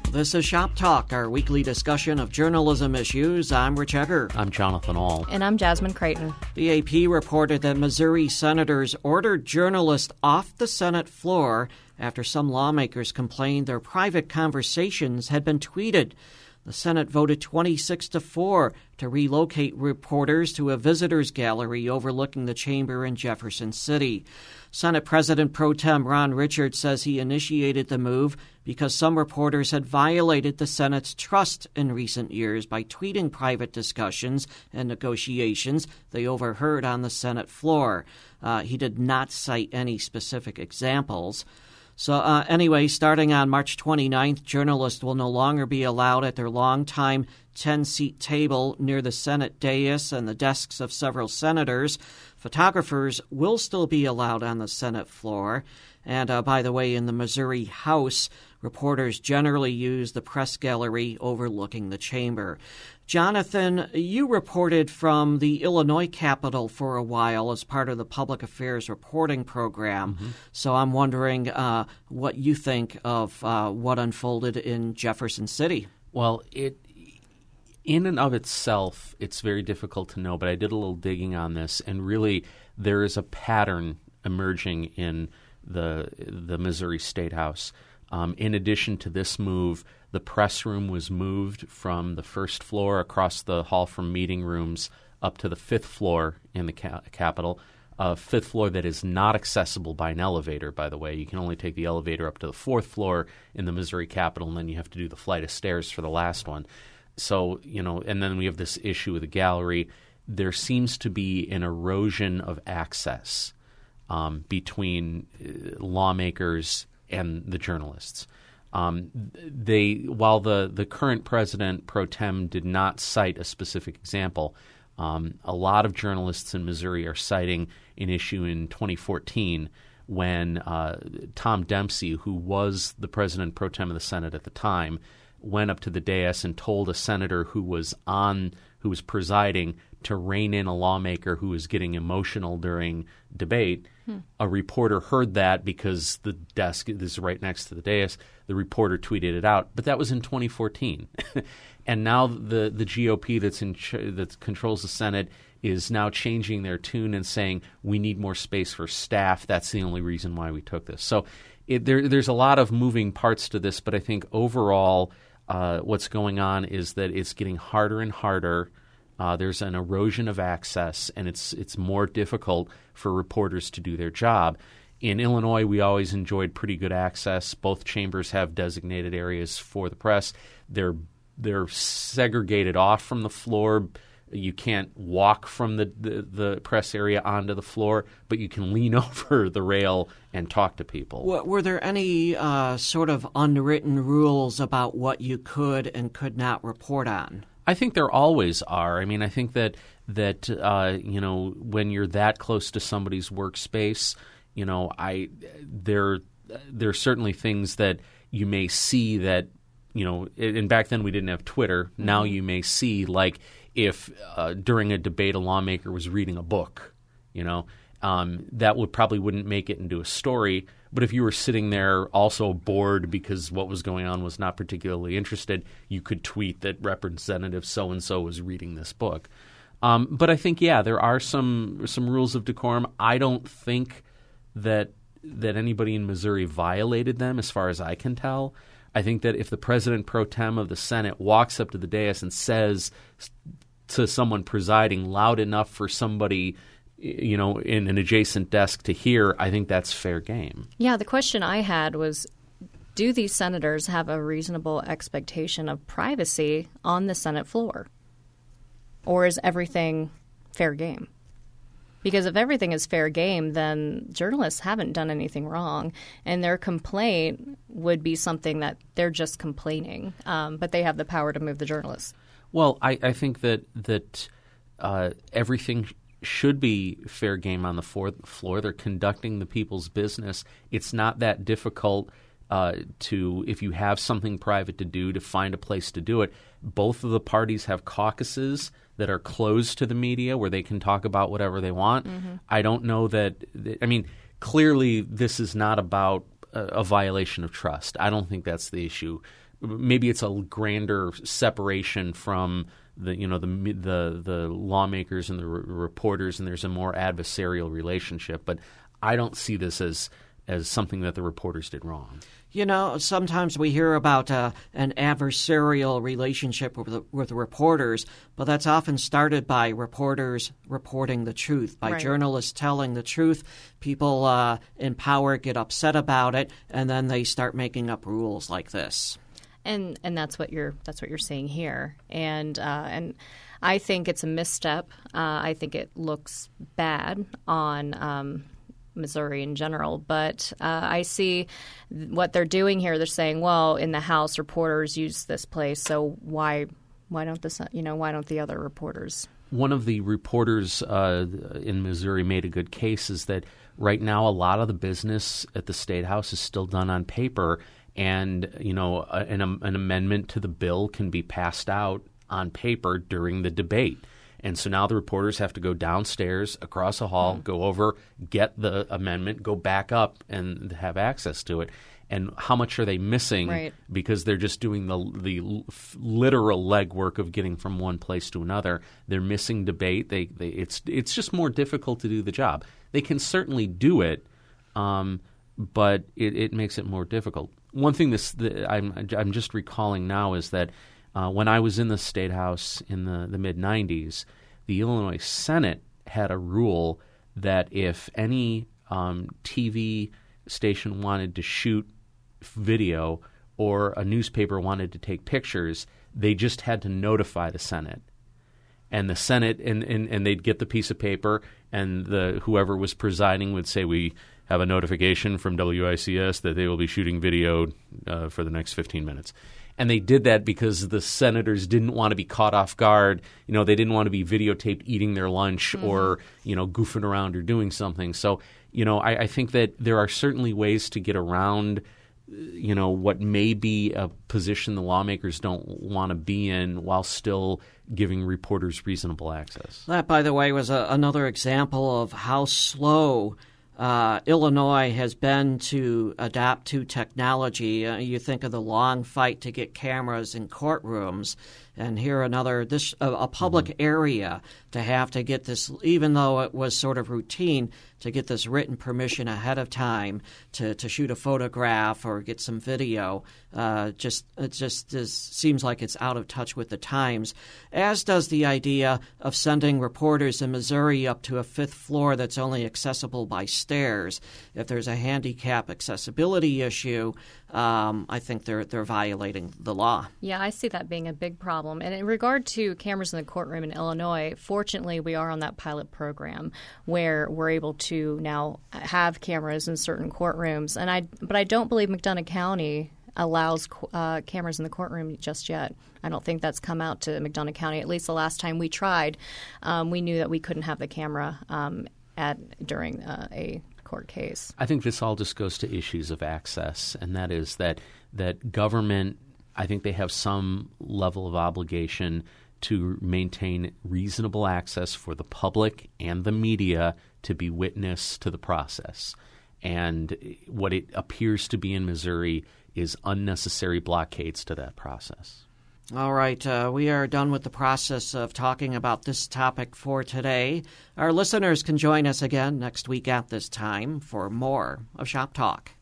This is Shop Talk, our weekly discussion of journalism issues. I'm Rich Egger. I'm Jonathan Ahl. And I'm Jasmine Creighton. The AP reported that Missouri senators ordered journalists off the Senate floor after some lawmakers complained their private conversations had been tweeted. The Senate voted 26-4 to relocate reporters to a visitors gallery overlooking the chamber in Jefferson City. Senate President Pro Tem Ron Richards says he initiated the move because some reporters had violated the Senate's trust in recent years by tweeting private discussions and negotiations they overheard on the Senate floor. He did not cite any specific examples. So anyway, starting on March 29th, journalists will no longer be allowed at their longtime 10-seat table near the Senate dais and the desks of several senators. Photographers will still be allowed on the Senate floor. And by the way, in the Missouri House, reporters generally use the press gallery overlooking the chamber. Jonathan, you reported from the Illinois Capitol for a while as part of the Public Affairs Reporting Program. Mm-hmm. So I'm wondering what you think of what unfolded in Jefferson City. Well, in and of itself, it's very difficult to know, but I did a little digging on this, and really there is a pattern emerging in the Missouri State House. In addition to this move, the press room was moved from the first floor across the hall from meeting rooms up to the fifth floor in the Capitol, a fifth floor that is not accessible by an elevator, by the way. You can only take the elevator up to the fourth floor in the Missouri Capitol, and then you have to do the flight of stairs for the last one. So, and then we have this issue with the gallery. There seems to be an erosion of access between lawmakers and the journalists. While the current president pro tem did not cite a specific example, a lot of journalists in Missouri are citing an issue in 2014 when Tom Dempsey, who was the president pro tem of the Senate at the time, went up to the dais and told a senator who was presiding to rein in a lawmaker who was getting emotional during debate. A reporter heard that because the desk is right next to the dais. The reporter tweeted it out, but that was in 2014. And now the GOP that controls the Senate is now changing their tune and saying we need more space for staff. That's the only reason why we took this. So there's a lot of moving parts to this, but I think overall what's going on is that it's getting harder and harder. There's an erosion of access, and it's more difficult for reporters to do their job. In Illinois, we always enjoyed pretty good access. Both chambers have designated areas for the press. They're segregated off from the floor. You can't walk from the press area onto the floor, but you can lean over the rail and talk to people. Were there any sort of unwritten rules about what you could and could not report on? I think there always are. I mean, I think that when you're that close to somebody's workspace, there are certainly things that you may see that, and back then we didn't have Twitter. Mm-hmm. Now you may see, like, if during a debate a lawmaker was reading a book, that wouldn't make it into a story. But if you were sitting there also bored because what was going on was not particularly interested, you could tweet that Representative so-and-so was reading this book. But I think, there are some rules of decorum. I don't think that anybody in Missouri violated them as far as I can tell. I think that if the president pro tem of the Senate walks up to the dais and says to someone presiding loud enough for somebody in an adjacent desk to hear, I think that's fair game. Yeah, the question I had was, do these senators have a reasonable expectation of privacy on the Senate floor? Or is everything fair game? Because if everything is fair game, then journalists haven't done anything wrong, and their complaint would be something that they're just complaining, but they have the power to move the journalists. Well, I think that everything should be fair game on the floor. They're conducting the people's business. It's not that difficult if you have something private to do, to find a place to do it. Both of the parties have caucuses that are closed to the media where they can talk about whatever they want. Mm-hmm. I don't know clearly this is not about a violation of trust. I don't think that's the issue. maybe it's a grander separation from the lawmakers and the reporters, and there's a more adversarial relationship. But I don't see this as something that the reporters did wrong. Sometimes we hear about an adversarial relationship with reporters, but that's often started by reporters reporting the truth, by journalists telling the truth. People in power get upset about it, and then they start making up rules like this. And that's what you're seeing here, and I think it's a misstep. I think it looks bad on Missouri in general, but I see what they're doing here. They're saying, well, in the House, reporters use this place, so why don't the other reporters? One of the reporters in Missouri made a good case is that right now a lot of the business at the State House is still done on paper, and an amendment to the bill can be passed out on paper during the debate. And so now the reporters have to go downstairs, across the hall, go over, get the amendment, go back up and have access to it. And how much are they missing because they're just doing the literal legwork of getting from one place to another? They're missing debate. It's just more difficult to do the job. They can certainly do it, but it makes it more difficult. One thing I'm just recalling now is that when I was in the State House in the mid-'90s, the Illinois Senate had a rule that if any TV station wanted to shoot video or a newspaper wanted to take pictures, they just had to notify the Senate. And the Senate, and they'd get the piece of paper, and whoever was presiding would say, we have a notification from WICS that they will be shooting video for the next 15 minutes. And they did that because the senators didn't want to be caught off guard. They didn't want to be videotaped eating their lunch or, goofing around or doing something. So, I think that there are certainly ways to get around, what may be a position the lawmakers don't want to be in while still giving reporters reasonable access. That, by the way, was another example of how slow Illinois has been to adapt to technology. You think of the long fight to get cameras in courtrooms, and here a public area to have to get this, even though it was sort of routine, to get this written permission ahead of time to shoot a photograph or get some video. It just seems like it's out of touch with the times, as does the idea of sending reporters in Missouri up to a fifth floor that's only accessible by stairs. If there's a handicap accessibility issue, I think they're violating the law. Yeah, I see that being a big problem. And in regard to cameras in the courtroom in Illinois, fortunately, we are on that pilot program where we're able to now have cameras in certain courtrooms. But I don't believe McDonough County allows cameras in the courtroom just yet. I don't think that's come out to McDonough County. At least the last time we tried, we knew that we couldn't have the camera during a court case. I think this all just goes to issues of access, and that is that government, I think they have some level of obligation to maintain reasonable access for the public and the media to be witness to the process. And what it appears to be in Missouri is unnecessary blockades to that process. All right, we are done with the process of talking about this topic for today. Our listeners can join us again next week at this time for more of Shop Talk.